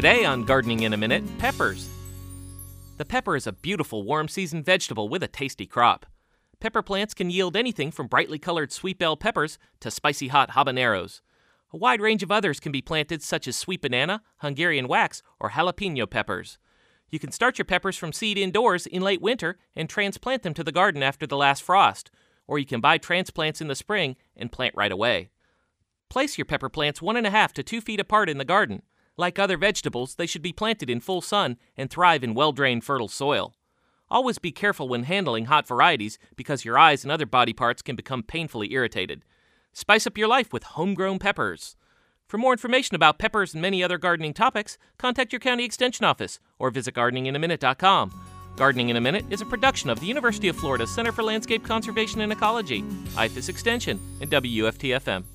Today on Gardening in a Minute, peppers. The pepper is a beautiful warm season vegetable with a tasty crop. Pepper plants can yield anything from brightly colored sweet bell peppers to spicy hot habaneros. A wide range of others can be planted, such as sweet banana, Hungarian wax, or jalapeno peppers. You can start your peppers from seed indoors in late winter and transplant them to the garden after the last frost, or you can buy transplants in the spring and plant right away. Place your pepper plants 1.5 to 2 feet apart in the garden. Like other vegetables, they should be planted in full sun and thrive in well-drained, fertile soil. Always be careful when handling hot varieties because your eyes and other body parts can become painfully irritated. Spice up your life with homegrown peppers. For more information about peppers and many other gardening topics, contact your county extension office or visit gardeninginAminute.com. Gardening in a Minute is a production of the University of Florida Center for Landscape Conservation and Ecology, IFAS Extension, and WFTFM.